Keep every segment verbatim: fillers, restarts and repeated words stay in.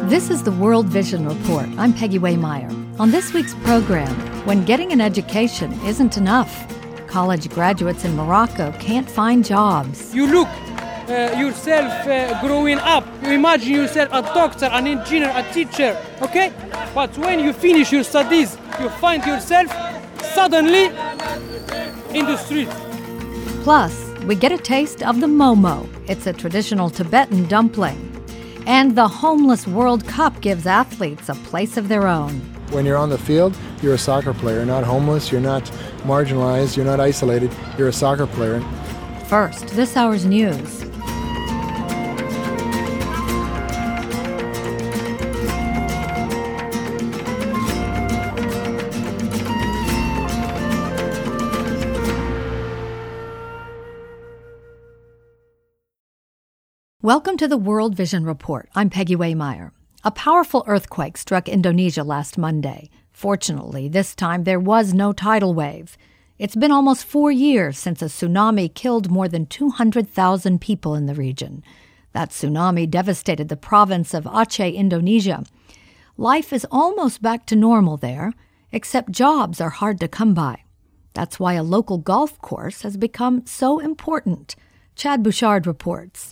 This is the World Vision Report. I'm Peggy Waymeyer. On this week's program, when getting an education isn't enough, college graduates in Morocco can't find jobs. You look uh, yourself uh, growing up. You imagine yourself a doctor, an engineer, a teacher, okay? But when you finish your studies, you find yourself suddenly in the street. Plus, we get a taste of the momo. It's a traditional Tibetan dumpling. And the Homeless World Cup gives athletes a place of their own. When you're on the field, you're a soccer player. You're not homeless, you're not marginalized, you're not isolated, you're a soccer player. First, this hour's news. Welcome to the World Vision Report. I'm Peggy Waymeyer. A powerful earthquake struck Indonesia last Monday. Fortunately, this time there was no tidal wave. It's been almost four years since a tsunami killed more than two hundred thousand people in the region. That tsunami devastated the province of Aceh, Indonesia. Life is almost back to normal there, except jobs are hard to come by. That's why a local golf course has become so important. Chad Bouchard reports.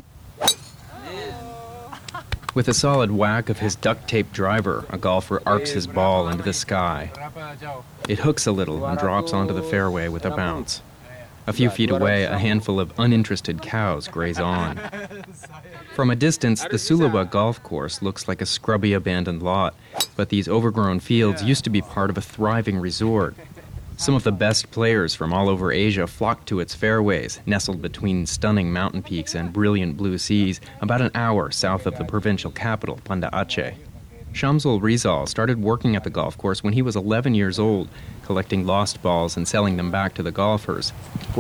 With a solid whack of his duct-tape driver, a golfer arcs his ball into the sky. It hooks a little and drops onto the fairway with a bounce. A few feet away, a handful of uninterested cows graze on. From a distance, the Sulawa golf course looks like a scrubby abandoned lot, but these overgrown fields used to be part of a thriving resort. Some of the best players from all over Asia flock to its fairways, nestled between stunning mountain peaks and brilliant blue seas, about an hour south of the provincial capital, Banda Aceh. Shamsul Rizal started working at the golf course when he was eleven years old, collecting lost balls and selling them back to the golfers.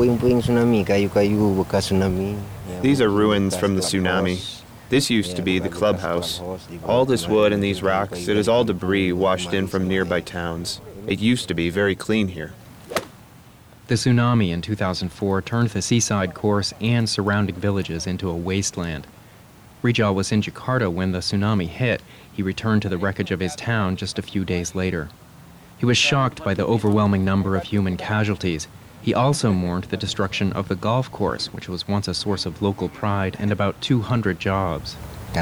These are ruins from the tsunami. This used to be the clubhouse. All this wood and these rocks, it is all debris washed in from nearby towns. It used to be very clean here. The tsunami in two thousand four turned the seaside course and surrounding villages into a wasteland. Rijal was in Jakarta when the tsunami hit. He returned to the wreckage of his town just a few days later. He was shocked by the overwhelming number of human casualties. He also mourned the destruction of the golf course, which was once a source of local pride and about two hundred jobs.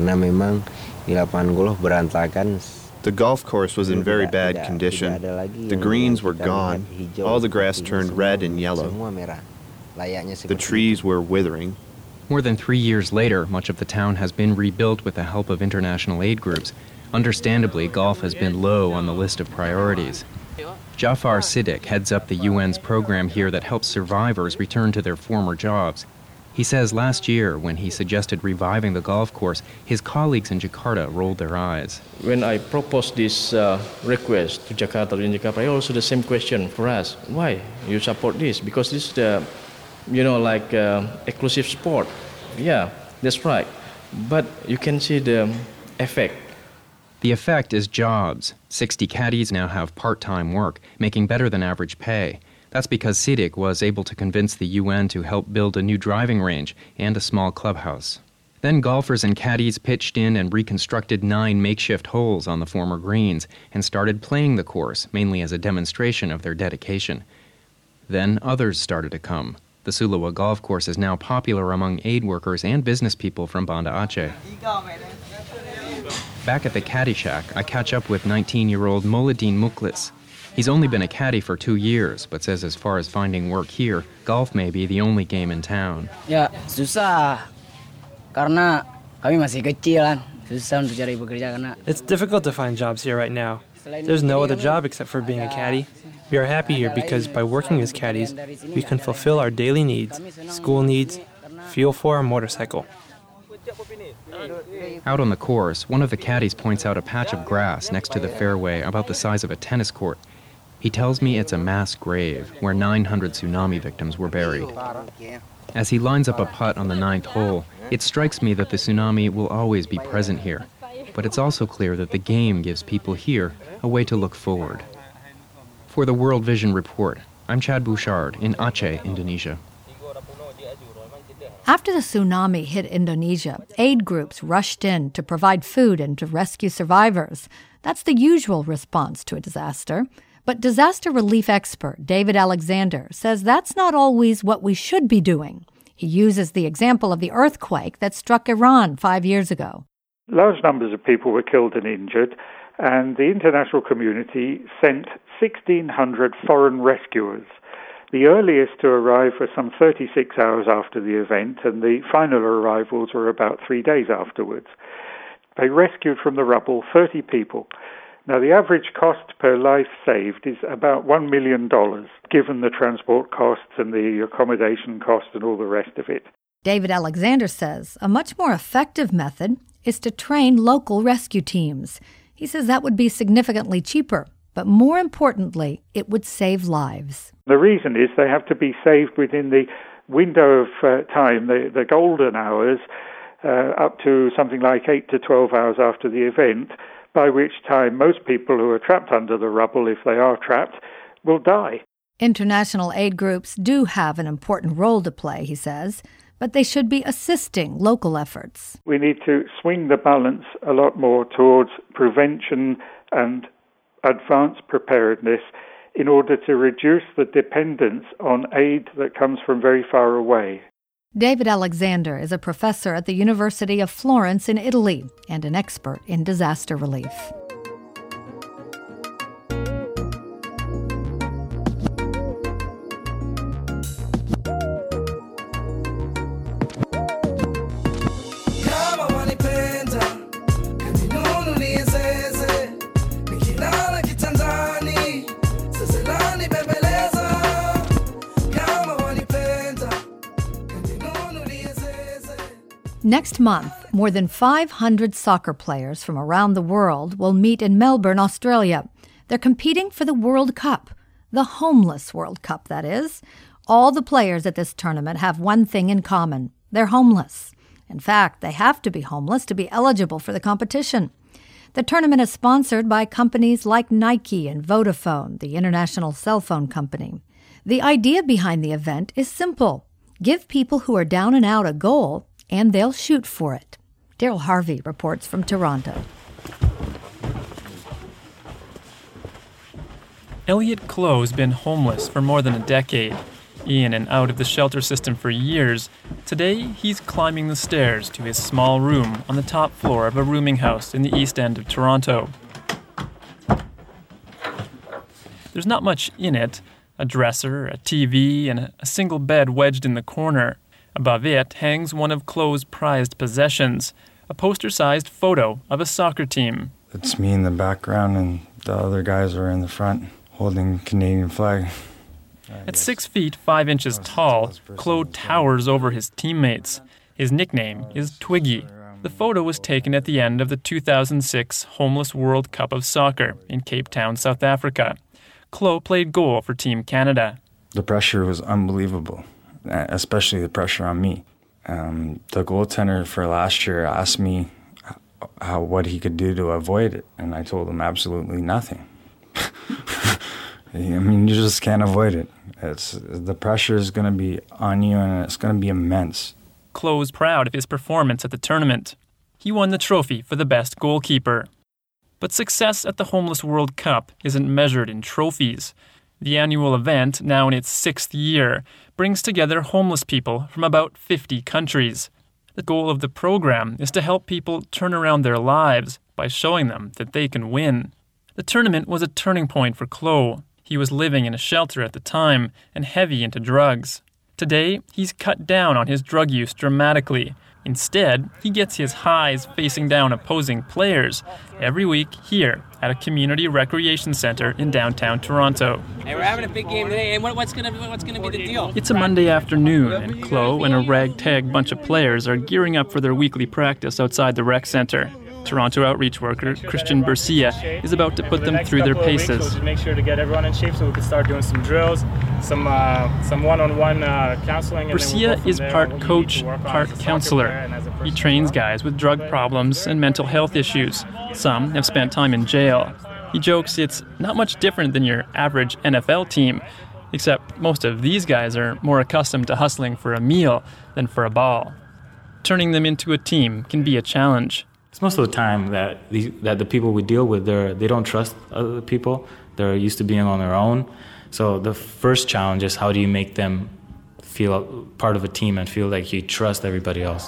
The golf course was in very bad condition. The greens were gone. All the grass turned red and yellow. The trees were withering. More than three years later, much of the town has been rebuilt with the help of international aid groups. Understandably, golf has been low on the list of priorities. Jafar Siddiq heads up the U N's program here that helps survivors return to their former jobs. He says last year, when he suggested reviving the golf course, his colleagues in Jakarta rolled their eyes. When I proposed this uh, request to Jakarta, in Jakarta, also the same question for us. Why you support this? Because this is the, you know, like uh, exclusive sport. Yeah, that's right. But you can see the effect. The effect is jobs. sixty caddies now have part-time work, making better than average pay. That's because Siddiq was able to convince the U N to help build a new driving range and a small clubhouse. Then golfers and caddies pitched in and reconstructed nine makeshift holes on the former greens and started playing the course, mainly as a demonstration of their dedication. Then others started to come. The Sulawa golf course is now popular among aid workers and business people from Banda Aceh. Back at the caddy shack, I catch up with nineteen-year-old Mouladin Mukhlis. He's only been a caddy for two years, but says as far as finding work here, golf may be the only game in town. Ya, susah. Karena kami masih kecil kan. Susah untuk cari pekerja karena. It's difficult to find jobs here right now. There's no other job except for being a caddy. We are happy here because by working as caddies, we can fulfill our daily needs, school needs, fuel for our motorcycle. Out on the course, one of the caddies points out a patch of grass next to the fairway about the size of a tennis court. He tells me it's a mass grave where nine hundred tsunami victims were buried. As he lines up a putt on the ninth hole, it strikes me that the tsunami will always be present here. But it's also clear that the game gives people here a way to look forward. For the World Vision Report, I'm Chad Bouchard in Aceh, Indonesia. After the tsunami hit Indonesia, aid groups rushed in to provide food and to rescue survivors. That's the usual response to a disaster. But disaster relief expert David Alexander says that's not always what we should be doing. He uses the example of the earthquake that struck Iran five years ago. Large numbers of people were killed and injured, and the international community sent sixteen hundred foreign rescuers. The earliest to arrive were some thirty-six hours after the event, and the final arrivals were about three days afterwards. They rescued from the rubble thirty people. Now, the average cost per life saved is about one million dollars, given the transport costs and the accommodation costs and all the rest of it. David Alexander says a much more effective method is to train local rescue teams. He says that would be significantly cheaper, but more importantly, it would save lives. The reason is they have to be saved within the window of uh, time, the, the golden hours, uh, up to something like eight to twelve hours after the event, by which time most people who are trapped under the rubble, if they are trapped, will die. International aid groups do have an important role to play, he says, but they should be assisting local efforts. We need to swing the balance a lot more towards prevention and advanced preparedness in order to reduce the dependence on aid that comes from very far away. David Alexander is a professor at the University of Florence in Italy and an expert in disaster relief. Next month, more than five hundred soccer players from around the world will meet in Melbourne, Australia. They're competing for the World Cup, the homeless World Cup, that is. All the players at this tournament have one thing in common. They're homeless. In fact, they have to be homeless to be eligible for the competition. The tournament is sponsored by companies like Nike and Vodafone, the international cell phone company. The idea behind the event is simple. Give people who are down and out a goal, and they'll shoot for it. Daryl Harvey reports from Toronto. Elliot Clo's been homeless for more than a decade. In and out of the shelter system for years, today he's climbing the stairs to his small room on the top floor of a rooming house in the east end of Toronto. There's not much in it. A dresser, a T V, and a single bed wedged in the corner. Above it hangs one of Clo's prized possessions, a poster-sized photo of a soccer team. It's me in the background and the other guys are in the front holding Canadian flag. At six feet five inches tall, Clo towers over his teammates. His nickname is Twiggy. The photo was taken at the end of the two thousand six Homeless World Cup of Soccer in Cape Town, South Africa. Clo played goal for Team Canada. The pressure was unbelievable, especially the pressure on me. Um, the goaltender for last year asked me how, what he could do to avoid it, and I told him absolutely nothing. I mean, you just can't avoid it. It's, the pressure is going to be on you, and it's going to be immense. Clo's proud of his performance at the tournament. He won the trophy for the best goalkeeper. But success at the Homeless World Cup isn't measured in trophies. The annual event, now in its sixth year, brings together homeless people from about fifty countries. The goal of the program is to help people turn around their lives by showing them that they can win. The tournament was a turning point for Clo. He was living in a shelter at the time and heavy into drugs. Today, he's cut down on his drug use dramatically. Instead, he gets his highs facing down opposing players every week here at a community recreation center in downtown Toronto. Hey, we're having a big game today, and what, what's going what's to be the deal? It's a Monday afternoon, and Clo and a ragtag bunch of players are gearing up for their weekly practice outside the rec center. Toronto outreach worker Christian Bercia is about to put them through their paces. To make sure to get everyone in shape so we can start doing some drills, some uh, some one-on-one uh, counseling. Bercia we'll is part coach, part counselor. He trains guys with drug problems and mental health issues. Some have spent time in jail. He jokes it's not much different than your average N F L team. Except most of these guys are more accustomed to hustling for a meal than for a ball. Turning them into a team can be a challenge. It's most of the time that the, that the people we deal with, they're, they don't trust other people. They're used to being on their own. So the first challenge is how do you make them feel part of a team and feel like you trust everybody else.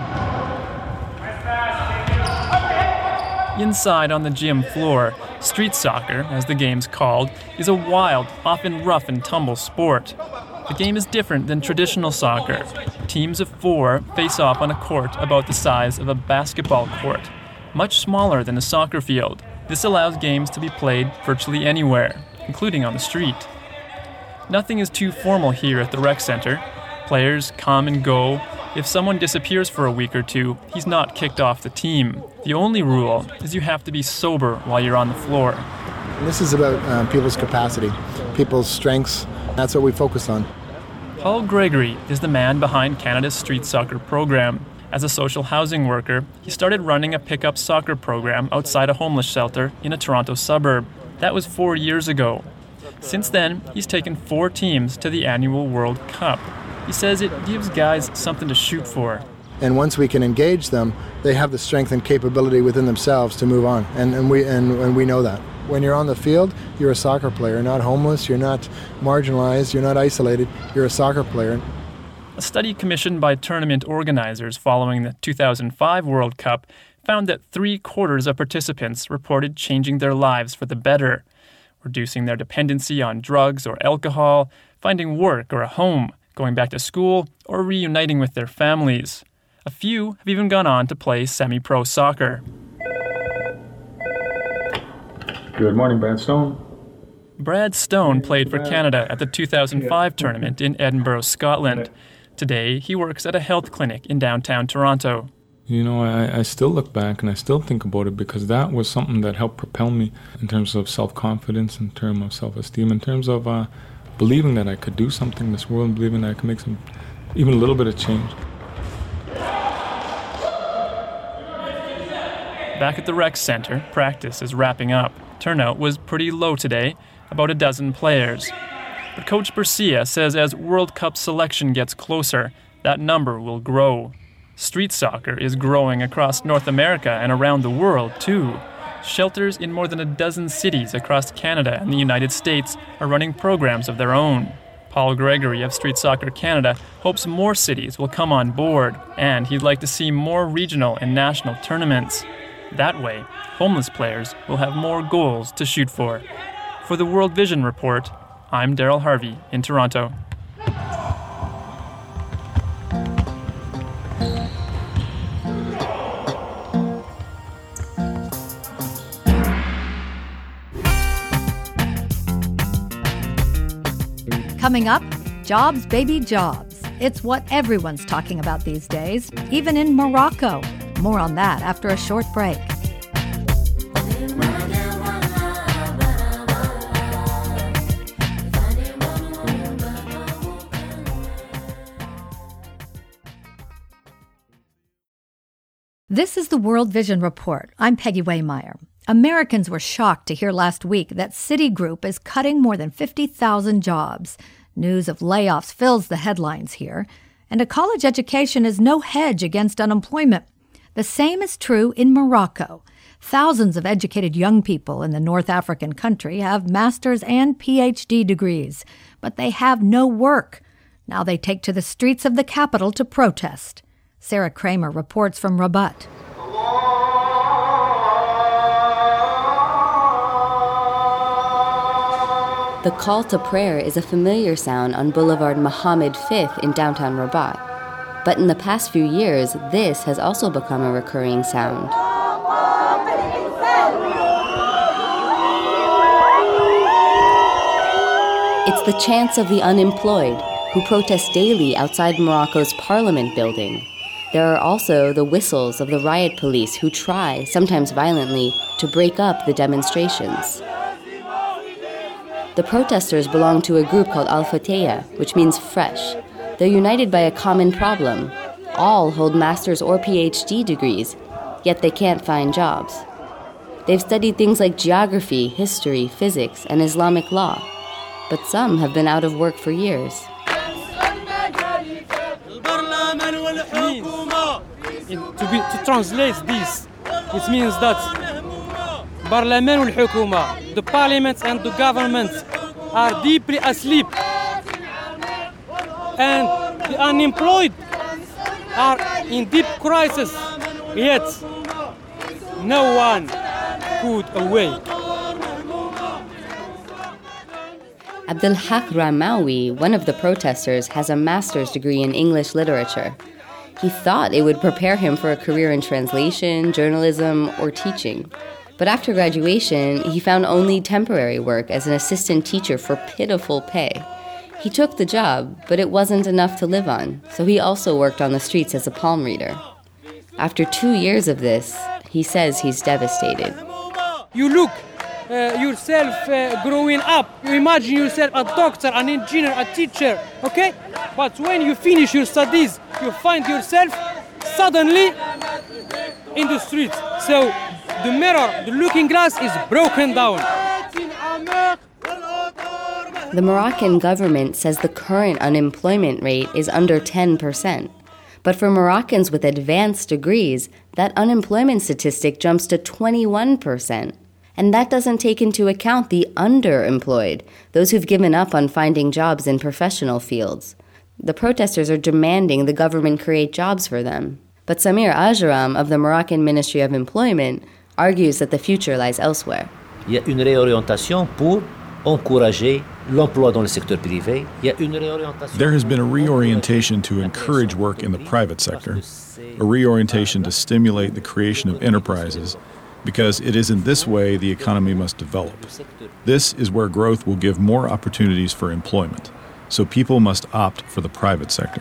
Inside on the gym floor, street soccer, as the game's called, is a wild, often rough and tumble sport. The game is different than traditional soccer. Teams of four face off on a court about the size of a basketball court, much smaller than a soccer field. This allows games to be played virtually anywhere, including on the street. Nothing is too formal here at the rec center. Players come and go. If someone disappears for a week or two, he's not kicked off the team. The only rule is you have to be sober while you're on the floor. This is about um, people's capacity, people's strengths. That's what we focus on. Paul Gregory is the man behind Canada's street soccer program. As a social housing worker, he started running a pickup soccer program outside a homeless shelter in a Toronto suburb. That was four years ago. Since then, he's taken four teams to the annual World Cup. He says it gives guys something to shoot for. And once we can engage them, they have the strength and capability within themselves to move on. And, and, we, and, and we know that. When you're on the field, you're a soccer player. You're not homeless, you're not marginalized, you're not isolated. You're a soccer player. A study commissioned by tournament organizers following the two thousand five World Cup found that three-quarters of participants reported changing their lives for the better, reducing their dependency on drugs or alcohol, finding work or a home, going back to school, or reuniting with their families. A few have even gone on to play semi-pro soccer. Good morning, Brad Stone. Brad Stone played for Canada at the two thousand five tournament in Edinburgh, Scotland. Today, he works at a health clinic in downtown Toronto. You know, I, I still look back and I still think about it because that was something that helped propel me in terms of self-confidence, in terms of self-esteem, in terms of uh, believing that I could do something in this world, believing that I could make some, even a little bit of change. Back at the rec center, practice is wrapping up. Turnout was pretty low today, about a dozen players. But Coach Bercia says as World Cup selection gets closer, that number will grow. Street soccer is growing across North America and around the world, too. Shelters in more than a dozen cities across Canada and the United States are running programs of their own. Paul Gregory of Street Soccer Canada hopes more cities will come on board, and he'd like to see more regional and national tournaments. That way, homeless players will have more goals to shoot for. For the World Vision Report, I'm Daryl Harvey in Toronto. Coming up, jobs, baby, jobs. It's what everyone's talking about these days, even in Morocco. More on that after a short break. This is the World Vision Report. I'm Peggy Waymeyer. Americans were shocked to hear last week that Citigroup is cutting more than fifty thousand jobs. News of layoffs fills the headlines here. And a college education is no hedge against unemployment. The same is true in Morocco. Thousands of educated young people in the North African country have master's and P H D degrees, but they have no work. Now they take to the streets of the capital to protest. Sarah Kramer reports from Rabat. The call to prayer is a familiar sound on Boulevard Mohammed the Fifth in downtown Rabat. But in the past few years, this has also become a recurring sound. It's the chants of the unemployed, who protest daily outside Morocco's parliament building. There are also the whistles of the riot police who try, sometimes violently, to break up the demonstrations. The protesters belong to a group called Al-Fataya, which means fresh. They're united by a common problem. All hold master's or P H D degrees, yet they can't find jobs. They've studied things like geography, history, physics, and Islamic law. but some have been out of work for years. In, to, be, to translate this, it means that Parliament wal Hukuma, the parliament and the government, are deeply asleep, and the unemployed are in deep crisis, yet no one could awake. Abdelhak Ramawi, one of the protesters, has a master's degree in English literature. He thought it would prepare him for a career in translation, journalism, or teaching. But after graduation, he found only temporary work as an assistant teacher for pitiful pay. He took the job, but it wasn't enough to live on, so he also worked on the streets as a palm reader. After two years of this, he says he's devastated. You look uh, yourself uh, growing up. You imagine yourself a doctor, an engineer, a teacher, okay? But when you finish your studies, you find yourself suddenly in the streets. So the mirror, the looking glass is broken down. The Moroccan government says the current unemployment rate is under ten percent. But for Moroccans with advanced degrees, that unemployment statistic jumps to twenty-one percent. And that doesn't take into account the underemployed, those who've given up on finding jobs in professional fields. The protesters are demanding the government create jobs for them. But Samir Ajram of the Moroccan Ministry of Employment argues that the future lies elsewhere. Il y a une réorientation pour encourager l'emploi dans le secteur privé. Il y a une réorientation. There has been a reorientation to encourage work in the private sector, a reorientation to stimulate the creation of enterprises, because it is in this way the economy must develop. This is where growth will give more opportunities for employment, so people must opt for the private sector.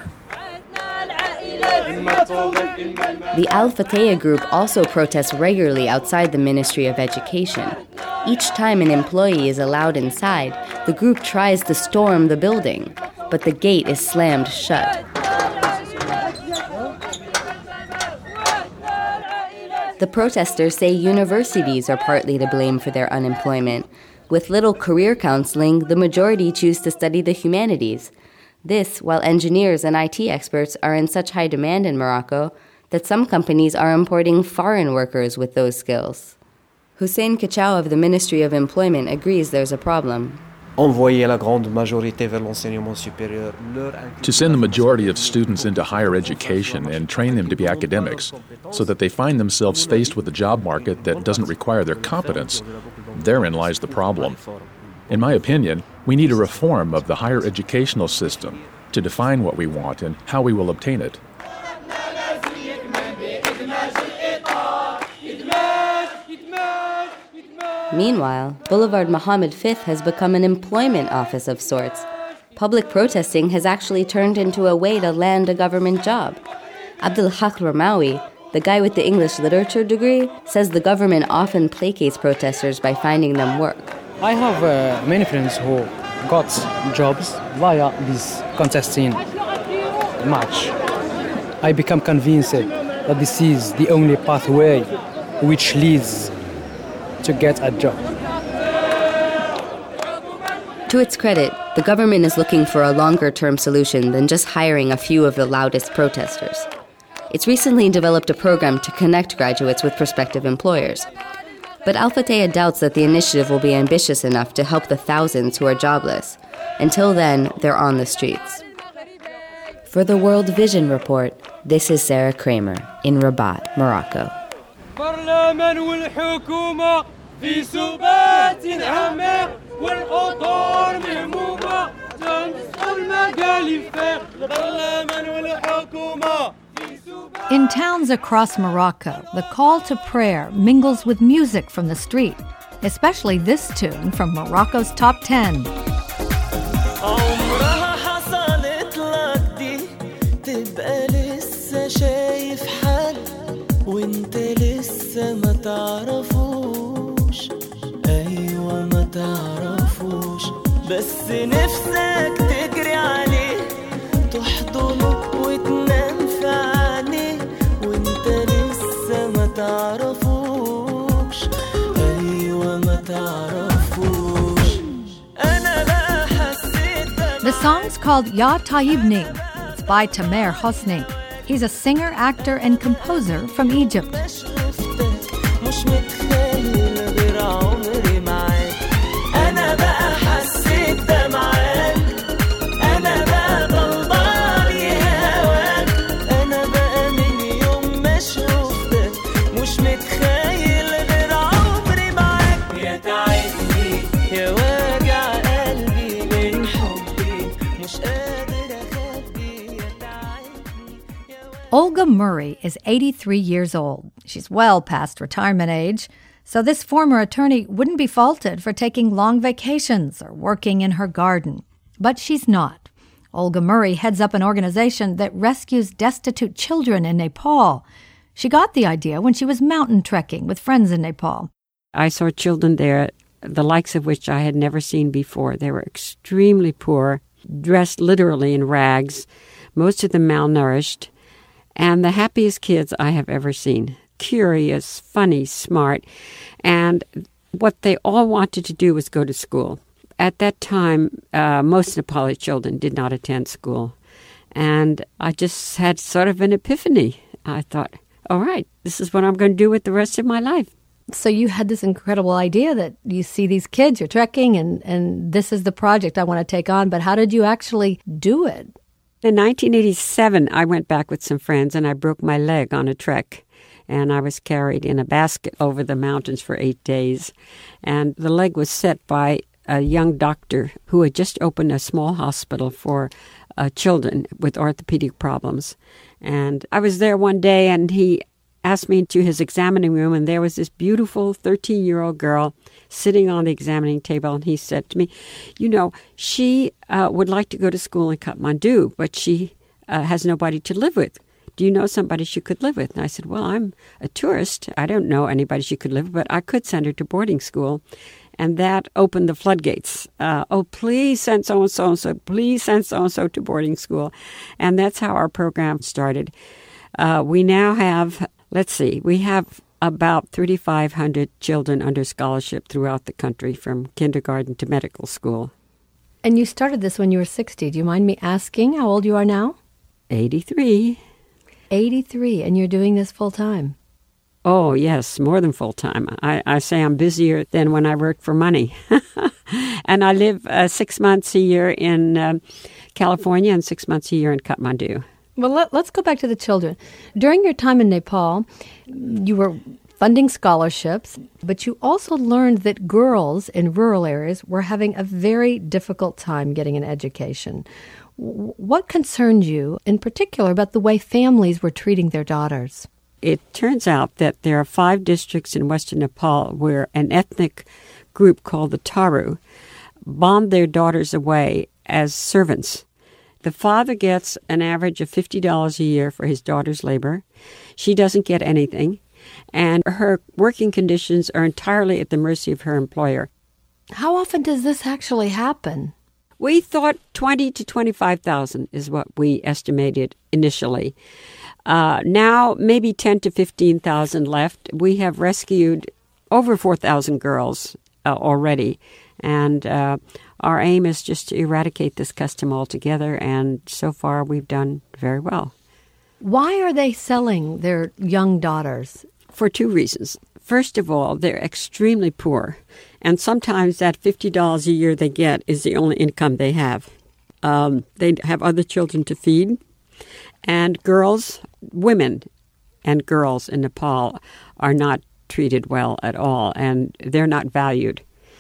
The Al-Fateh group also protests regularly outside the Ministry of Education. Each time an employee is allowed inside, the group tries to storm the building, but the gate is slammed shut. The protesters say universities are partly to blame for their unemployment. With little career counseling, the majority choose to study the humanities. This, while engineers and I T experts are in such high demand in Morocco that some companies are importing foreign workers with those skills. Hussein Kachau of the Ministry of Employment agrees there's a problem. To send the majority of students into higher education and train them to be academics so that they find themselves faced with a job market that doesn't require their competence, therein lies the problem. In my opinion, we need a reform of the higher educational system to define what we want and how we will obtain it. Meanwhile, Boulevard Mohammed fifth has become an employment office of sorts. Public protesting has actually turned into a way to land a government job. Abdelhak Ramawi, the guy with the English literature degree, says the government often placates protesters by finding them work. I have uh, many friends who got jobs via this contesting match. I become convinced that this is the only pathway which leads to get a job. To its credit, the government is looking for a longer-term solution than just hiring a few of the loudest protesters. It's recently developed a program to connect graduates with prospective employers. But Al-Fateh doubts that the initiative will be ambitious enough to help the thousands who are jobless. Until then, they're on the streets. For the World Vision Report, this is Sarah Kramer in Rabat, Morocco. البرلمان والحكومة في سبات عميق والأطار مهمومة تنسق المجال فيه البرلمان والحكومة. In towns across Morocco, the call to prayer mingles with music from the street, especially this tune from Morocco's Top ten. وانت لسه ما تعرفوش ايوه ما تعرفوش بس نفسك تجري عليه تحضنه وتنام في عينيه وانت لسه ما تعرفوش ايوه ما تعرفوش انا لا called Ya Tayyibni. It's by Tamer Hosni. He's a singer, actor, and composer from Egypt. Olga Murray is eighty-three years old. She's well past retirement age, so this former attorney wouldn't be faulted for taking long vacations or working in her garden. But she's not. Olga Murray heads up an organization that rescues destitute children in Nepal. She got the idea when she was mountain trekking with friends in Nepal. I saw children there, the likes of which I had never seen before. They were extremely poor, dressed literally in rags, most of them malnourished, and the happiest kids I have ever seen. Curious, funny, smart, and what they all wanted to do was go to school. At that time, uh, most Nepali children did not attend school, and I just had sort of an epiphany. I thought, all right, this is what I'm going to do with the rest of my life. So you had this incredible idea that you see these kids, you're trekking, and, and this is the project I want to take on, but how did you actually do it? In nineteen eighty-seven, I went back with some friends, and I broke my leg on a trek. And I was carried in a basket over the mountains for eight days. And the leg was set by a young doctor who had just opened a small hospital for uh, children with orthopedic problems. And I was there one day, and he asked me into his examining room, and there was this beautiful thirteen-year-old girl sitting on the examining table, and he said to me, you know, she uh, would like to go to school in Kathmandu, but she uh, has nobody to live with. Do you know somebody she could live with? And I said, well, I'm a tourist. I don't know anybody she could live with, but I could send her to boarding school. And that opened the floodgates. Uh, oh, please send so-and-so and so. Please send so-and-so to boarding school. And that's how our program started. Uh, we now have, let's see, we have about thirty-five hundred children under scholarship throughout the country, from kindergarten to medical school. And you started this when you were sixty. Do you mind me asking how old you are now? eighty-three. eighty-three, and you're doing this full-time. Oh, yes, more than full-time. I, I say I'm busier than when I work for money. And I live uh, six months a year in uh, California and six months a year in Kathmandu. Well, let, let's go back to the children. During your time in Nepal, you were funding scholarships, but you also learned that girls in rural areas were having a very difficult time getting an education. What concerned you in particular about the way families were treating their daughters? It turns out that there are five districts in western Nepal where an ethnic group called the Taru bond their daughters away as servants. The father gets an average of fifty dollars a year for his daughter's labor. She doesn't get anything, and her working conditions are entirely at the mercy of her employer. How often does this actually happen? We thought twenty to twenty-five thousand is what we estimated initially. Uh, now, maybe ten to fifteen thousand left. We have rescued over four thousand girls uh, already, and uh, our aim is just to eradicate this custom altogether, and so far we've done very well. Why are they selling their young daughters? For two reasons. First of all, they're extremely poor, and sometimes that fifty dollars a year they get is the only income they have. Um, they have other children to feed, and girls, women and girls in Nepal are not treated well at all, and they're not valued.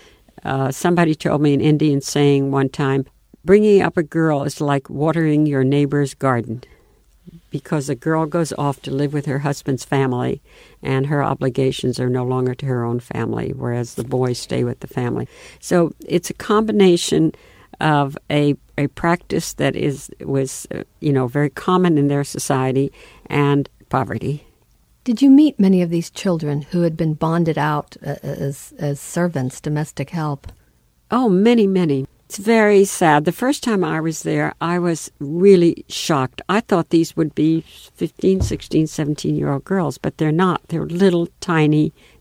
Uh, somebody told me an Indian saying one time, bringing up a girl is like watering your neighbor's garden, because a girl goes off to live with her husband's family, and her obligations are no longer to her own family, whereas the boys stay with the family. So it's a combination of a a practice that is was uh, you know very common in their society and poverty. Did you meet many of these children who had been bonded out uh, as as servants, domestic help? Oh, many, many. It's very sad. The first time I was there, I was really shocked. I thought these would be fifteen, sixteen, seventeen-year-old girls, but they're not. They're little, tiny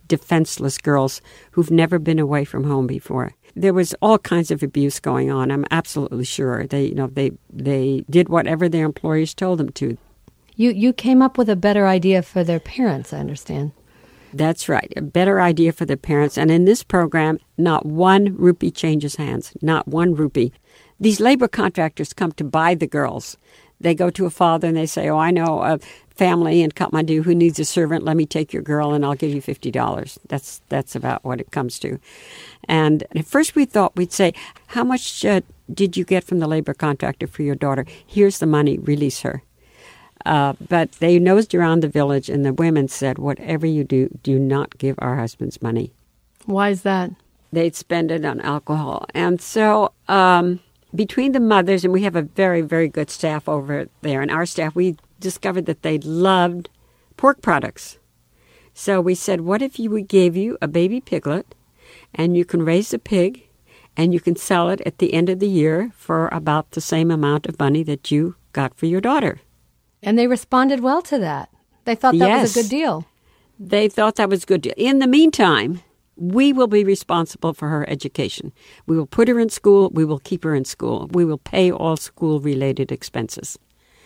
defenseless girls who've never been away from home before. There was all kinds of abuse going on, I'm absolutely sure. They, you know, they they did whatever their employers told them to. You you came up with a better idea for their parents, I understand. That's right, a better idea for the parents. And in this program, not one rupee changes hands, not one rupee. These labor contractors come to buy the girls. They go to a father and they say, oh, I know a family in Kathmandu who needs a servant. Let me take your girl and I'll give you fifty dollars. That's that's about what it comes to. And at first we thought we'd say, how much uh, did you get from the labor contractor for your daughter? Here's the money, release her. Uh, but they nosed around the village and the women said, whatever you do, do not give our husbands money. Why is that? They'd spend it on alcohol. And so um, between the mothers, and we have a very, very good staff over there, and our staff, we discovered that they loved pork products. So we said, what if you, we gave you a baby piglet, and you can raise the pig, and you can sell it at the end of the year for about the same amount of money that you got for your daughter? And they responded well to that. They thought that yes, was a good deal. They thought that was a good deal. In the meantime, we will be responsible for her education. We will put her in school. We will keep her in school. We will pay all school-related expenses.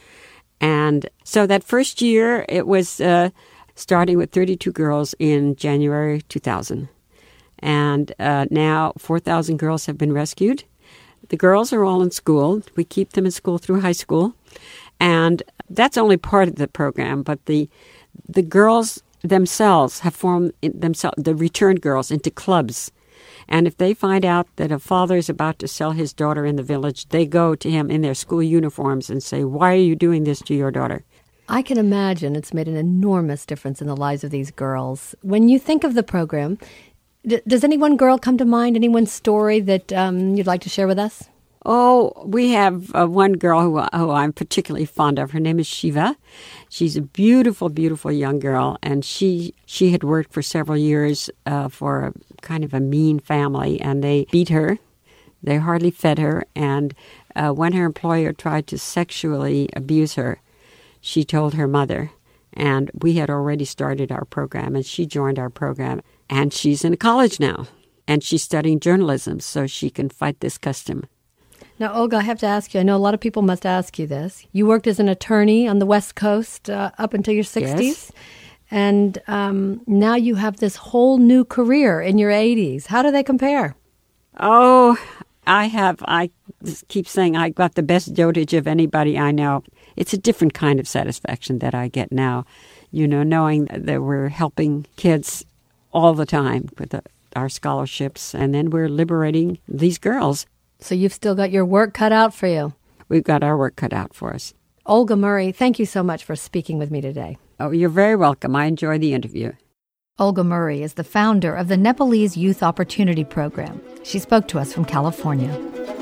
And so that first year, it was uh, starting with thirty-two girls in January two thousand. And uh, now four thousand girls have been rescued. The girls are all in school. We keep them in school through high school. And that's only part of the program, but the the girls themselves have formed themselves, the returned girls, into clubs. And if they find out that a father is about to sell his daughter in the village, they go to him in their school uniforms and say, why are you doing this to your daughter? I can imagine it's made an enormous difference in the lives of these girls. When you think of the program, d- does any one girl come to mind, any one story that um, you'd like to share with us? Oh, we have uh, one girl who, who I'm particularly fond of. Her name is Shiva. She's a beautiful, beautiful young girl, and she she had worked for several years uh, for a kind of a mean family, and they beat her. They hardly fed her, and uh, when her employer tried to sexually abuse her, she told her mother, and we had already started our program, and she joined our program, and she's in college now, and she's studying journalism so she can fight this custom. Now, Olga, I have to ask you, I know a lot of people must ask you this. You worked as an attorney on the West Coast uh, up until your sixties. Yes. And um, now you have this whole new career in your eighties. How do they compare? Oh, I have, I just keep saying I got the best dotage of anybody I know. It's a different kind of satisfaction that I get now, you know, knowing that we're helping kids all the time with the, our scholarships, and then we're liberating these girls. So you've still got your work cut out for you. We've got our work cut out for us. Olga Murray, thank you so much for speaking with me today. Oh, you're very welcome. I enjoyed the interview. Olga Murray is the founder of the Nepalese Youth Opportunity Program. She spoke to us from California.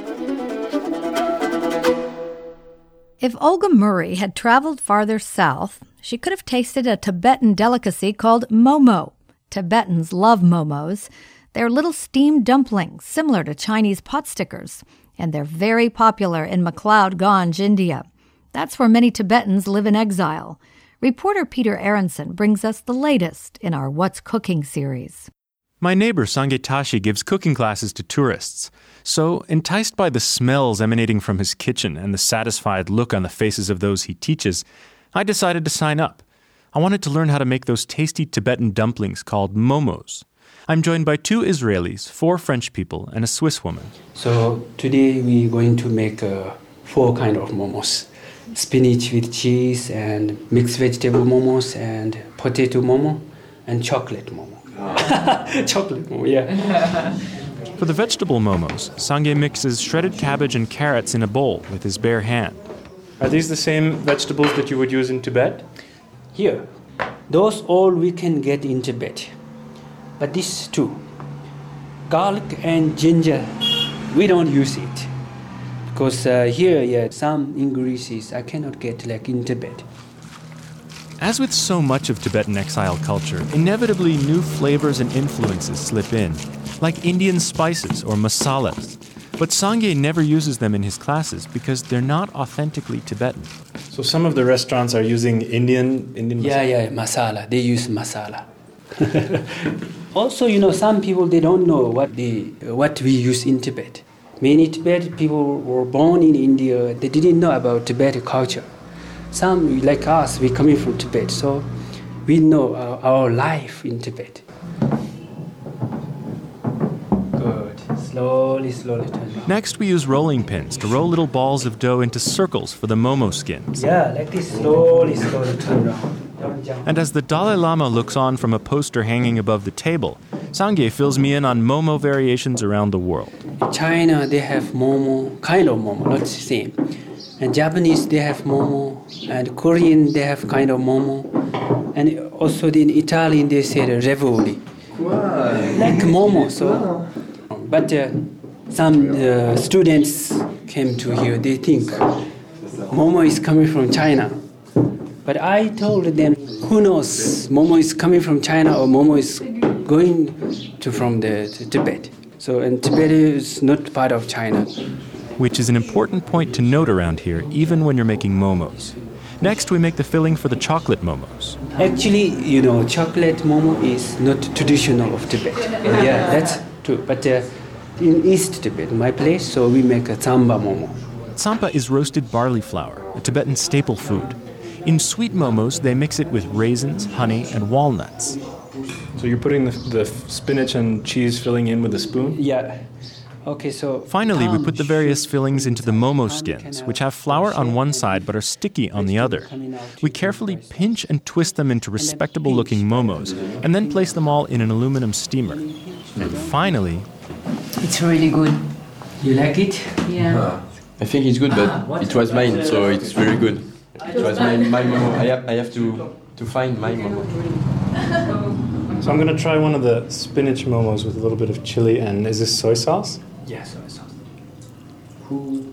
If Olga Murray had traveled farther south, she could have tasted a Tibetan delicacy called momo. Tibetans love momos. They're little steamed dumplings, similar to Chinese pot stickers, and they're very popular in McLeod Ganj, India. That's where many Tibetans live in exile. Reporter Peter Aronson brings us the latest in our What's Cooking series. My neighbor Sange Tashi gives cooking classes to tourists. So, enticed by the smells emanating from his kitchen and the satisfied look on the faces of those he teaches, I decided to sign up. I wanted to learn how to make those tasty Tibetan dumplings called momos. I'm joined by two Israelis, four French people, and a Swiss woman. So today we're going to make uh, four kind of momos. Spinach with cheese and mixed vegetable momos and potato momo and chocolate momo. Oh. Chocolate momo, yeah. For the vegetable momos, Sange mixes shredded cabbage and carrots in a bowl with his bare hand. Are these the same vegetables that you would use in Tibet? Here, those all we can get in Tibet. But these two, garlic and ginger, we don't use it. Because uh, here, yeah, some ingredients I cannot get like in Tibet. As with so much of Tibetan exile culture, inevitably new flavors and influences slip in, like Indian spices or masalas. But Sange never uses them in his classes because they're not authentically Tibetan. So some of the restaurants are using Indian Indian Yeah, masala? yeah, masala. They use masala. Also, you know, some people, they don't know what they, what we use in Tibet. Many Tibetan people were born in India. They didn't know about Tibetan culture. Some, like us, we coming from Tibet, so we know our, our life in Tibet. Good. Slowly, slowly turn around. Next, we use rolling pins to roll little balls of dough into circles for the momo skins. Yeah, like this, slowly, slowly turn around. And as the Dalai Lama looks on from a poster hanging above the table, Sangye fills me in on momo variations around the world. In China, they have momo, kind of momo, not the same. And Japanese, they have momo. And Korean, they have kind of momo. And also in Italian, they say ravioli. Wow. Like momo, so. But uh, some uh, students came to here, they think momo is coming from China. But I told them, who knows, momo is coming from China or momo is going to from the to Tibet. So, and Tibet is not part of China. Which is an important point to note around here, even when you're making momos. Next, we make the filling for the chocolate momos. Actually, you know, chocolate momo is not traditional of Tibet. Yeah, that's true. But uh, in East Tibet, my place, so we make a tsamba momo. Tsampa is roasted barley flour, a Tibetan staple food. In sweet momos, they mix it with raisins, honey, and walnuts. So you're putting the, the spinach and cheese filling in with a spoon? Yeah. Okay, so... Finally, we put the various fillings into the momo skins, which have flour on one side but are sticky on the other. We carefully pinch and twist them into respectable-looking momos, and then place them all in an aluminum steamer. And finally... It's really good. You like it? Yeah. Uh, I think it's good, but it was mine, so it's very good. It was my, my momo. I have, I have to, to find my momo. So I'm going to try one of the spinach momos with a little bit of chili and, is this soy sauce? Yeah, soy sauce. Oh,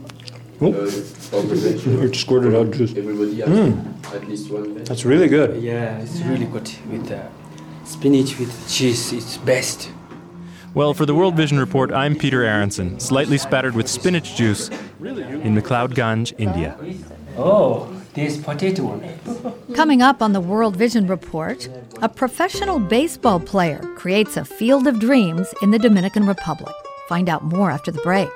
it squirted out juice. Mm. At least one. That's really good. Yeah, it's really good with uh, spinach with cheese. It's best. Well, for the World Vision Report, I'm Peter Aronson, slightly spattered with spinach juice in McLeod-Ganj, India. Oh, there's potato one. Coming up on the World Vision Report, a professional baseball player creates a field of dreams in the Dominican Republic. Find out more after the break.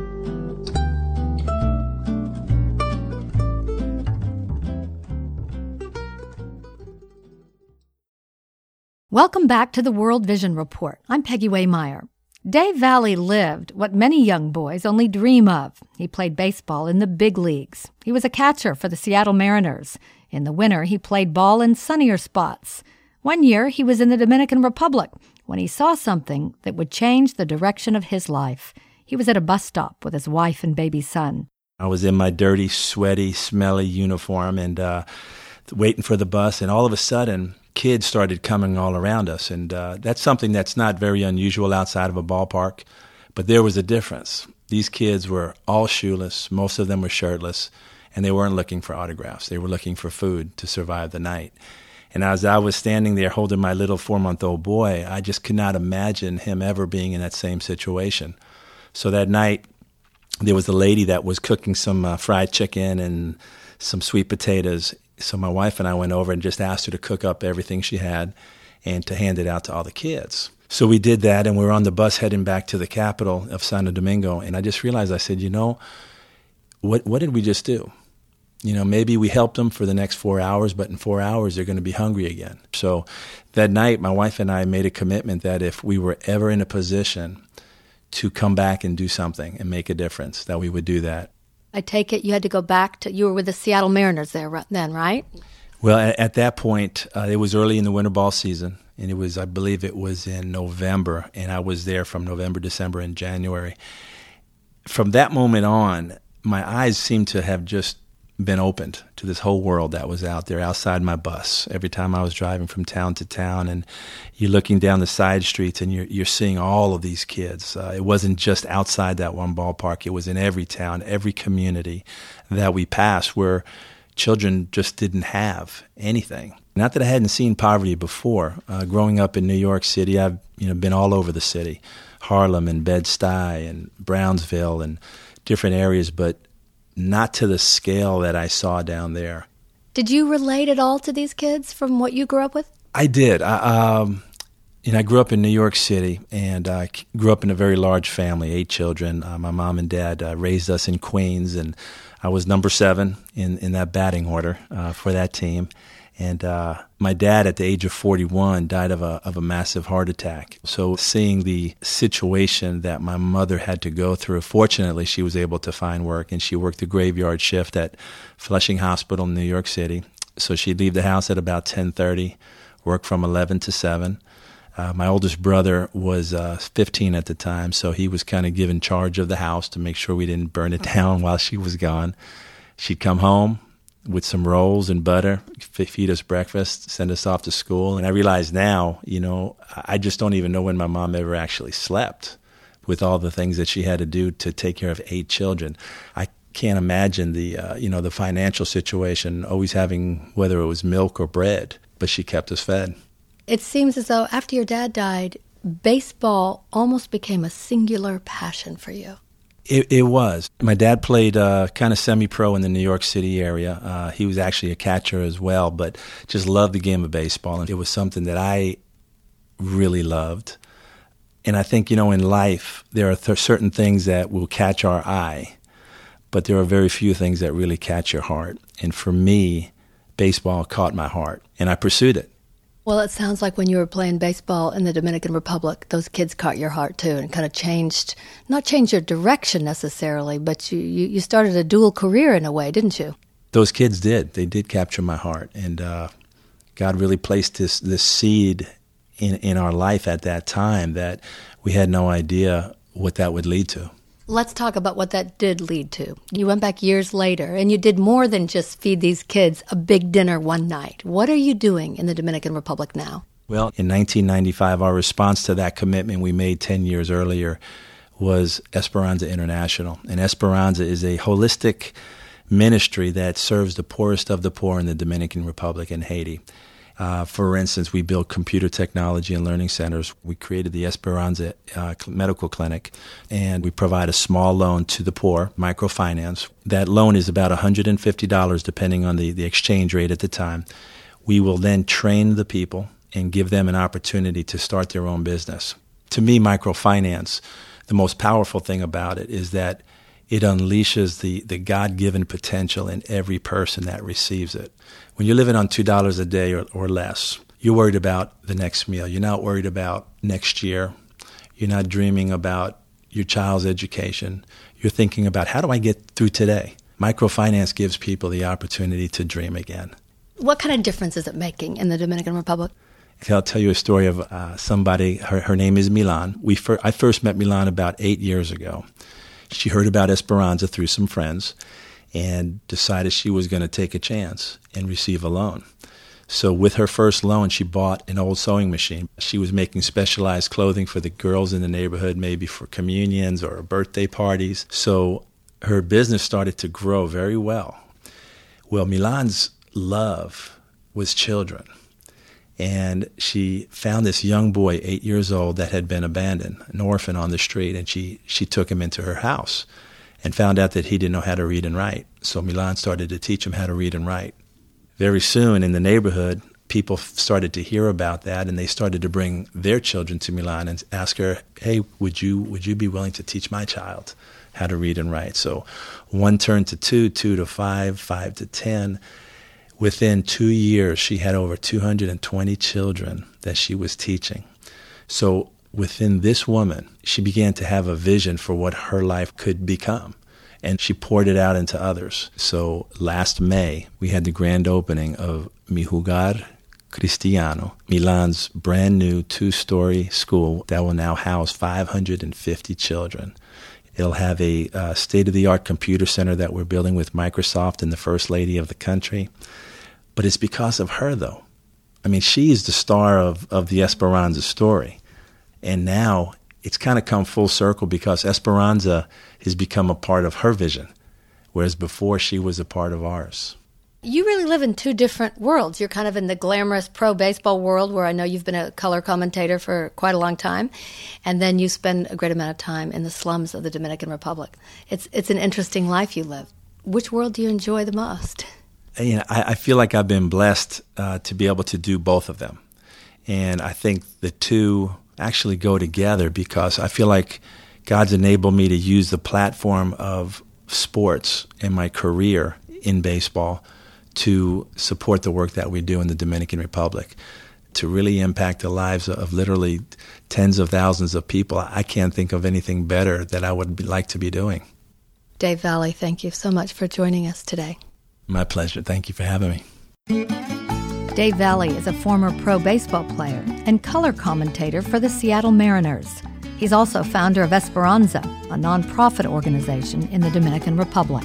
Welcome back to the World Vision Report. I'm Peggy Waymeyer. Dave Valley lived what many young boys only dream of. He played baseball in the big leagues. He was a catcher for the Seattle Mariners. In the winter, he played ball in sunnier spots. One year, he was in the Dominican Republic when he saw something that would change the direction of his life. He was at a bus stop with his wife and baby son. I was in my dirty, sweaty, smelly uniform and uh, waiting for the bus, and all of a sudden, kids started coming all around us, and uh, that's something that's not very unusual outside of a ballpark, but there was a difference. These kids were all shoeless, most of them were shirtless, and they weren't looking for autographs. They were looking for food to survive the night. And as I was standing there holding my little four-month-old boy, I just could not imagine him ever being in that same situation. So that night, there was a lady that was cooking some uh, fried chicken and some sweet potatoes. So my wife and I went over and just asked her to cook up everything she had and to hand it out to all the kids. So we did that, and we were on the bus heading back to the capital of Santo Domingo, and I just realized, I said, you know, what what did we just do? You know, maybe we helped them for the next four hours, but in four hours they're going to be hungry again. So that night, my wife and I made a commitment that if we were ever in a position to come back and do something and make a difference, that we would do that. I take it you had to go back to, you were with the Seattle Mariners there then, right? Well, at, at that point, uh, it was early in the winter ball season, and it was, I believe it was in November, and I was there from November, December, and January. From that moment on, my eyes seemed to have just been opened to this whole world that was out there outside my bus. Every time I was driving from town to town, and you're looking down the side streets and you're you're seeing all of these kids. Uh, it wasn't just outside that one ballpark. It was in every town, every community that we passed where children just didn't have anything. Not that I hadn't seen poverty before. Uh, growing up in New York City, I've you know been all over the city, Harlem and Bed-Stuy and Brownsville and different areas, but not to the scale that I saw down there. Did you relate at all to these kids from what you grew up with? I did. I, um, And I grew up in New York City, and I uh, grew up in a very large family, eight children. Uh, my mom and dad uh, raised us in Queens, and I was number seven in, in that batting order uh, for that team. And uh, my dad, at the age of forty-one, died of a of a massive heart attack. So seeing the situation that my mother had to go through, fortunately, she was able to find work, and she worked the graveyard shift at Flushing Hospital in New York City. So she'd leave the house at about ten thirty, work from eleven to seven. Uh, my oldest brother was uh, fifteen at the time, so he was kind of given charge of the house to make sure we didn't burn it down while she was gone. She'd come home with some rolls and butter, feed us breakfast, send us off to school. And I realize now, you know, I just don't even know when my mom ever actually slept with all the things that she had to do to take care of eight children. I can't imagine the, uh, you know, the financial situation, always having, whether it was milk or bread, but she kept us fed. It seems as though after your dad died, baseball almost became a singular passion for you. It, it was. My dad played uh, kind of semi-pro in the New York City area. Uh, he was actually a catcher as well, but just loved the game of baseball. And it was something that I really loved. And I think, you know, in life, there are th- certain things that will catch our eye, but there are very few things that really catch your heart. And for me, baseball caught my heart, and I pursued it. Well, it sounds like when you were playing baseball in the Dominican Republic, those kids caught your heart too, and kind of changed, not changed your direction necessarily, but you, you, you started a dual career in a way, didn't you? Those kids did. They did capture my heart, and uh, God really placed this this seed in, in our life at that time that we had no idea what that would lead to. Let's talk about what that did lead to. You went back years later, and you did more than just feed these kids a big dinner one night. What are you doing in the Dominican Republic now? Well, in nineteen ninety-five, our response to that commitment we made ten years earlier was Esperanza International. And Esperanza is a holistic ministry that serves the poorest of the poor in the Dominican Republic and Haiti. Uh, for instance, we build computer technology and learning centers. We created the Esperanza uh, Medical Clinic, and we provide a small loan to the poor, microfinance. That loan is about one hundred fifty dollars depending on the, the exchange rate at the time. We will then train the people and give them an opportunity to start their own business. To me, microfinance, the most powerful thing about it is that it unleashes the, the God-given potential in every person that receives it. When you're living on two dollars a day or, or less, you're worried about the next meal. You're not worried about next year. You're not dreaming about your child's education. You're thinking about, how do I get through today? Microfinance gives people the opportunity to dream again. What kind of difference is it making in the Dominican Republic? I'll tell you a story of uh, somebody. Her, her name is Milan. We fir- I first met Milan about eight years ago. She heard about Esperanza through some friends and decided she was going to take a chance and receive a loan. So with her first loan, she bought an old sewing machine. She was making specialized clothing for the girls in the neighborhood, maybe for communions or birthday parties. So her business started to grow very well. Well, Milan's love was children. And she found this young boy, eight years old, that had been abandoned, an orphan on the street, and she, she took him into her house and found out that he didn't know how to read and write. So Milan started to teach him how to read and write. Very soon in the neighborhood, people started to hear about that, and they started to bring their children to Milan and ask her, hey, would you would you be willing to teach my child how to read and write? So one turned to two, two to five, five to ten. Within two years, she had over two hundred twenty children that she was teaching. So within this woman, she began to have a vision for what her life could become, and she poured it out into others. So last May, we had the grand opening of Mi Jugar Cristiano, Milan's brand new two-story school that will now house five hundred fifty children. It'll have a uh, state-of-the-art computer center that we're building with Microsoft and the First Lady of the country. But it's because of her, though. I mean, she is the star of, of the Esperanza story. And now it's kind of come full circle because Esperanza has become a part of her vision, whereas before she was a part of ours. You really live in two different worlds. You're kind of in the glamorous pro-baseball world, where I know you've been a color commentator for quite a long time, and then you spend a great amount of time in the slums of the Dominican Republic. It's it's an interesting life you live. Which world do you enjoy the most? You know, I, I feel like I've been blessed uh, to be able to do both of them. And I think the two actually go together because I feel like God's enabled me to use the platform of sports in my career in baseball to support the work that we do in the Dominican Republic, to really impact the lives of literally tens of thousands of people. I can't think of anything better that I would be, like to be doing. Dave Valle, thank you so much for joining us today. My pleasure. Thank you for having me. Dave Valle is a former pro baseball player and color commentator for the Seattle Mariners. He's also founder of Esperanza, a nonprofit organization in the Dominican Republic.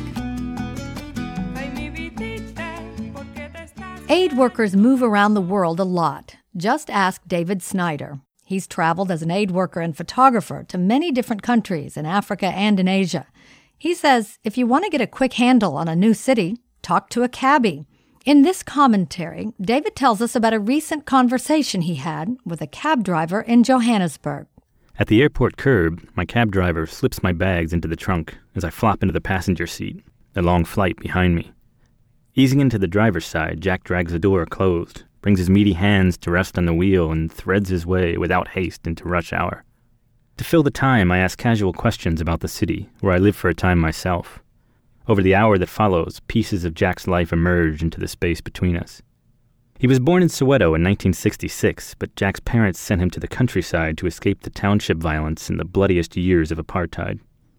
Aid workers move around the world a lot. Just ask David Snyder. He's traveled as an aid worker and photographer to many different countries in Africa and in Asia. He says if you want to get a quick handle on a new city, talk to a cabbie. In this commentary, David tells us about a recent conversation he had with a cab driver in Johannesburg. At the airport curb, my cab driver slips my bags into the trunk as I flop into the passenger seat, a long flight behind me. Easing into the driver's side, Jack drags the door closed, brings his meaty hands to rest on the wheel, and threads his way without haste into rush hour. To fill the time, I ask casual questions about the city, where I lived for a time myself. Over the hour that follows, pieces of Jack's life emerge into the space between us. He was born in Soweto in nineteen sixty-six, but Jack's parents sent him to the countryside to escape the township violence in the bloodiest years of apartheid.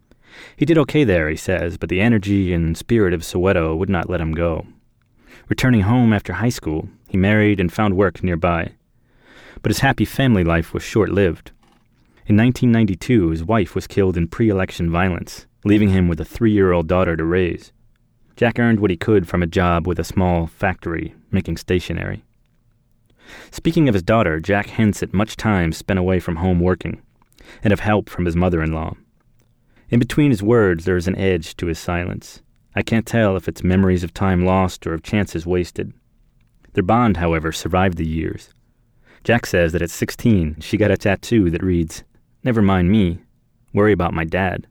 He did okay there, he says, but the energy and spirit of Soweto would not let him go. Returning home after high school, he married and found work nearby. But his happy family life was short-lived. In nineteen ninety-two, his wife was killed in pre-election violence, leaving him with a three-year-old daughter to raise. Jack earned what he could from a job with a small factory making stationery. Speaking of his daughter, Jack hints at much time spent away from home working, and of help from his mother-in-law. In between his words, there is an edge to his silence. I can't tell if it's memories of time lost or of chances wasted. Their bond, however, survived the years. Jack says that at sixteen, she got a tattoo that reads, "Never mind me, worry about my dad."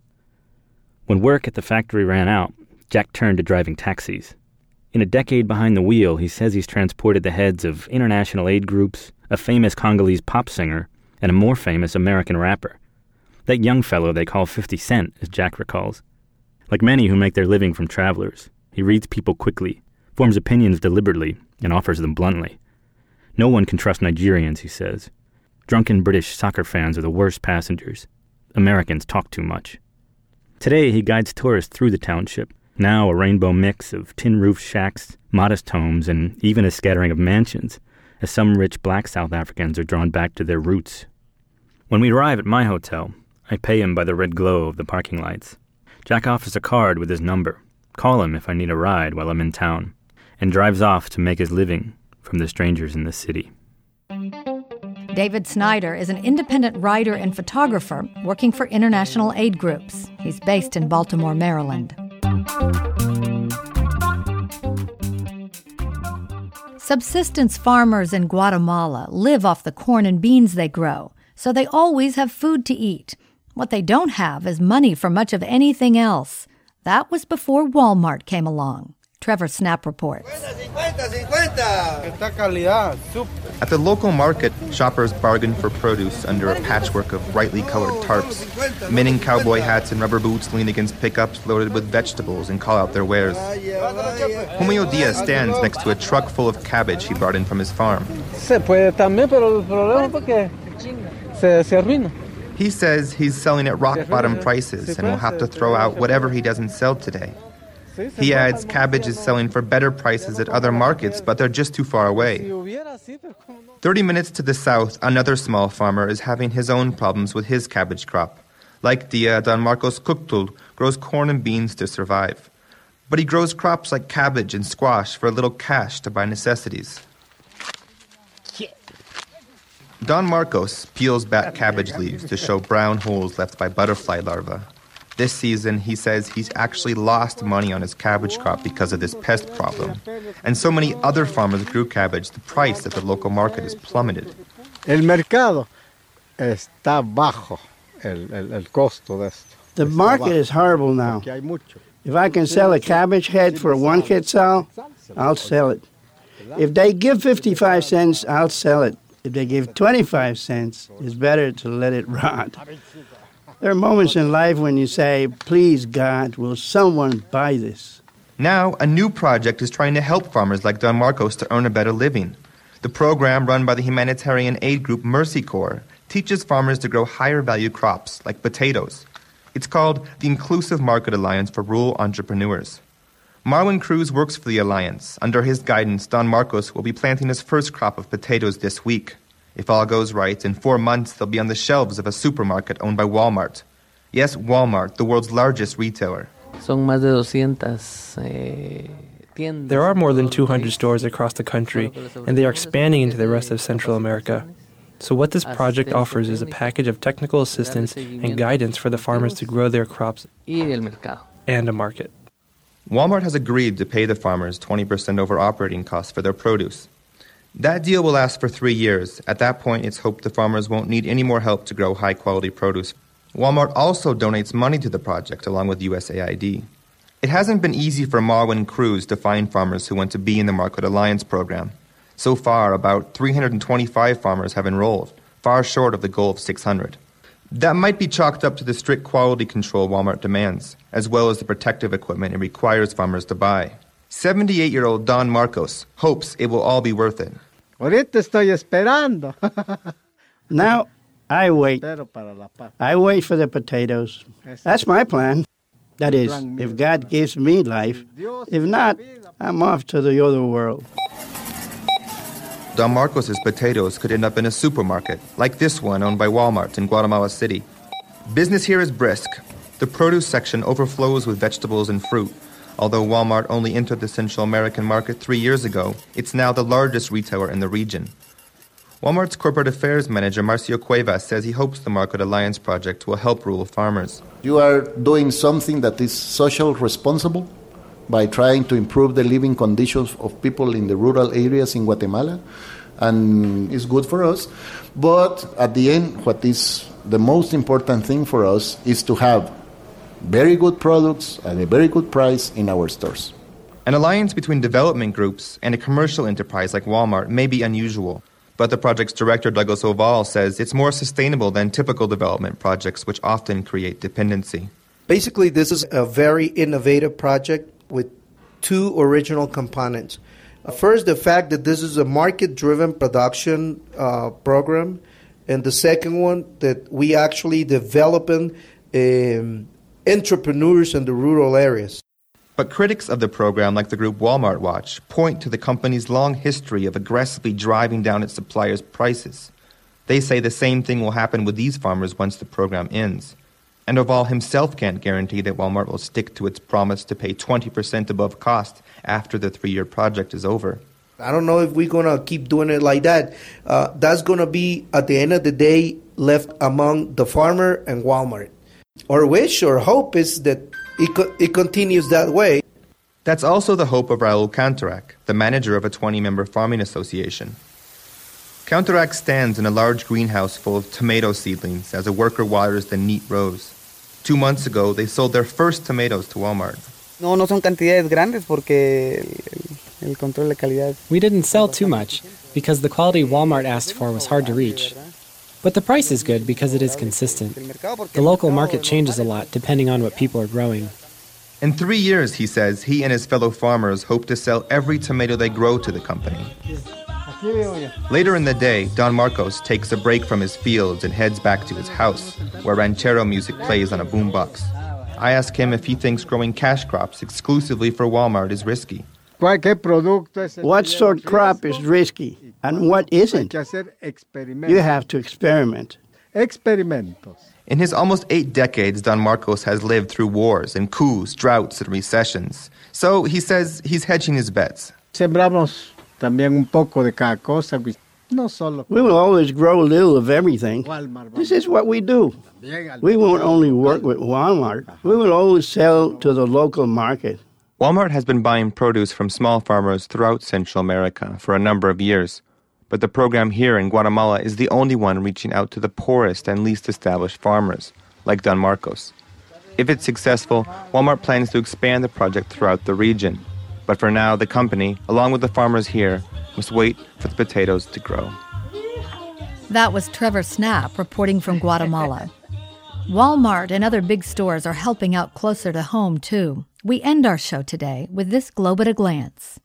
When work at the factory ran out, Jack turned to driving taxis. In a decade behind the wheel, he says he's transported the heads of international aid groups, a famous Congolese pop singer, and a more famous American rapper. That young fellow they call fifty cent, as Jack recalls. Like many who make their living from travelers, he reads people quickly, forms opinions deliberately, and offers them bluntly. No one can trust Nigerians, he says. Drunken British soccer fans are the worst passengers. Americans talk too much. Today, he guides tourists through the township, now a rainbow mix of tin-roofed shacks, modest homes, and even a scattering of mansions, as some rich black South Africans are drawn back to their roots. When we arrive at my hotel, I pay him by the red glow of the parking lights. Jack offers a card with his number. Call him if I need a ride while I'm in town, and drives off to make his living from the strangers in the city. David Snyder is an independent writer and photographer working for international aid groups. He's based in Baltimore, Maryland. Subsistence farmers in Guatemala live off the corn and beans they grow, so they always have food to eat. What they don't have is money for much of anything else. That was before Walmart came along. Trevor Snapp reports. At the local market, shoppers bargain for produce under a patchwork of brightly colored tarps. Men in cowboy hats and rubber boots lean against pickups loaded with vegetables and call out their wares. Romeo Diaz stands next to a truck full of cabbage he brought in from his farm. He says he's selling at rock-bottom prices and will have to throw out whatever he doesn't sell today. He adds cabbage is selling for better prices at other markets, but they're just too far away. Thirty minutes to the south, another small farmer is having his own problems with his cabbage crop. Like Dia, Don Marcos Cuktul grows corn and beans to survive. But he grows crops like cabbage and squash for a little cash to buy necessities. Don Marcos peels back cabbage leaves to show brown holes left by butterfly larvae. This season, he says he's actually lost money on his cabbage crop because of this pest problem. And so many other farmers grew cabbage, the price at the local market has plummeted. El mercado está bajo, el, el, el costo de esto. The market is horrible now. If I can sell a cabbage head for one quetzal, I'll sell it. If they give fifty-five cents, I'll sell it. If they give twenty-five cents, it's better to let it rot. There are moments in life when you say, please, God, will someone buy this? Now, a new project is trying to help farmers like Don Marcos to earn a better living. The program, run by the humanitarian aid group Mercy Corps, teaches farmers to grow higher-value crops, like potatoes. It's called the Inclusive Market Alliance for Rural Entrepreneurs. Marwin Cruz works for the alliance. Under his guidance, Don Marcos will be planting his first crop of potatoes this week. If all goes right, in four months they'll be on the shelves of a supermarket owned by Walmart. Yes, Walmart, the world's largest retailer. Son más de doscientas eh, tiendas. There are more than two hundred stores across the country, and they are expanding into the rest of Central America. So what this project offers is a package of technical assistance and guidance for the farmers to grow their crops and a market. Walmart has agreed to pay the farmers twenty percent over operating costs for their produce. That deal will last for three years. At that point, it's hoped the farmers won't need any more help to grow high-quality produce. Walmart also donates money to the project along with U S A I D. It hasn't been easy for Marwin Cruz to find farmers who want to be in the Market Alliance program. So far, about three hundred twenty-five farmers have enrolled, far short of the goal of six hundred. That might be chalked up to the strict quality control Walmart demands, as well as the protective equipment it requires farmers to buy. seventy-eight-year-old Don Marcos hopes it will all be worth it. Ahorita estoy esperando. Now, I wait. I wait for the potatoes. That's my plan. That is, if God gives me life. If not, I'm off to the other world. Don Marcos' potatoes could end up in a supermarket, like this one owned by Walmart in Guatemala City. Business here is brisk. The produce section overflows with vegetables and fruit. Although Walmart only entered the Central American market three years ago, it's now the largest retailer in the region. Walmart's corporate affairs manager, Marcio Cuevas, says he hopes the Market Alliance project will help rural farmers. You are doing something that is social responsible by trying to improve the living conditions of people in the rural areas in Guatemala, and it's good for us. But at the end, what is the most important thing for us is to have very good products at a very good price in our stores. An alliance between development groups and a commercial enterprise like Walmart may be unusual, but the project's director, Douglas Oval, says it's more sustainable than typical development projects, which often create dependency. Basically, this is a very innovative project with two original components. First, the fact that this is a market-driven production uh, program, and the second one, that we actually developing um, entrepreneurs in the rural areas. But critics of the program, like the group Walmart Watch, point to the company's long history of aggressively driving down its suppliers' prices. They say the same thing will happen with these farmers once the program ends. And Oval himself can't guarantee that Walmart will stick to its promise to pay twenty percent above cost after the three-year project is over. I don't know if we're going to keep doing it like that. Uh, that's going to be, at the end of the day, left among the farmer and Walmart. Our wish or hope is that it, co- it continues that way. That's also the hope of Raul Cantarac, the manager of a twenty-member farming association. Cantarac stands in a large greenhouse full of tomato seedlings as a worker waters the neat rows. Two months ago, they sold their first tomatoes to Walmart. No, no son cantidades grandes porque el, el control de calidad. We didn't sell too much because the quality Walmart asked for was hard to reach. But the price is good because it is consistent. The local market changes a lot depending on what people are growing. In three years, he says, he and his fellow farmers hope to sell every tomato they grow to the company. Later in the day, Don Marcos takes a break from his fields and heads back to his house, where ranchero music plays on a boombox. I ask him if he thinks growing cash crops exclusively for Walmart is risky. What sort crop is risky and what isn't? You have to experiment. In his almost eight decades, Don Marcos has lived through wars and coups, droughts, and recessions. So he says he's hedging his bets. También un poco de cada cosa. No solo. We will always grow a little of everything. This is what we do. We won't only work with Walmart. We will always sell to the local market. Walmart has been buying produce from small farmers throughout Central America for a number of years. But the program here in Guatemala is the only one reaching out to the poorest and least established farmers, like Don Marcos. If it's successful, Walmart plans to expand the project throughout the region. But for now, the company, along with the farmers here, must wait for the potatoes to grow. That was Trevor Snap reporting from Guatemala. Walmart and other big stores are helping out closer to home, too. We end our show today with this Globe at a Glance.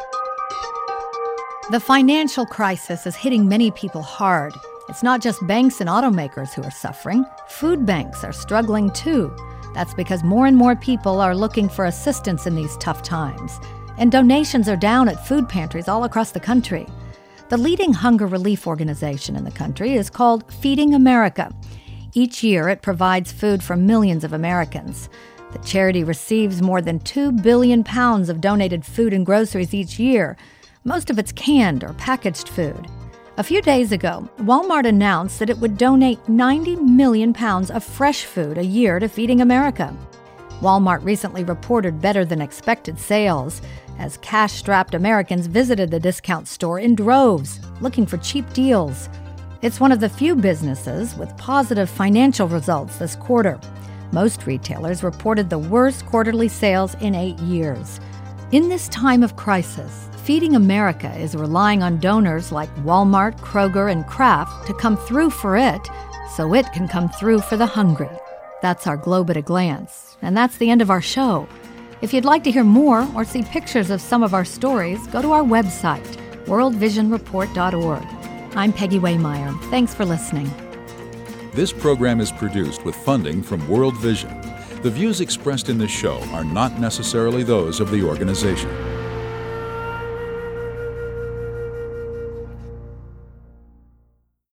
The financial crisis is hitting many people hard. It's not just banks and automakers who are suffering. Food banks are struggling, too. That's because more and more people are looking for assistance in these tough times. And donations are down at food pantries all across the country. The leading hunger relief organization in the country is called Feeding America. Each year, it provides food for millions of Americans. The charity receives more than two billion pounds of donated food and groceries each year. Most of it's canned or packaged food. A few days ago, Walmart announced that it would donate ninety million pounds of fresh food a year to Feeding America. Walmart recently reported better than expected sales as cash-strapped Americans visited the discount store in droves, looking for cheap deals. It's one of the few businesses with positive financial results this quarter. Most retailers reported the worst quarterly sales in eight years. In this time of crisis, Feeding America is relying on donors like Walmart, Kroger, and Kraft to come through for it so it can come through for the hungry. That's our Globe at a Glance, and that's the end of our show. If you'd like to hear more or see pictures of some of our stories, go to our website, world vision report dot org. I'm Peggy Waymeyer. Thanks for listening. This program is produced with funding from World Vision. The views expressed in this show are not necessarily those of the organization.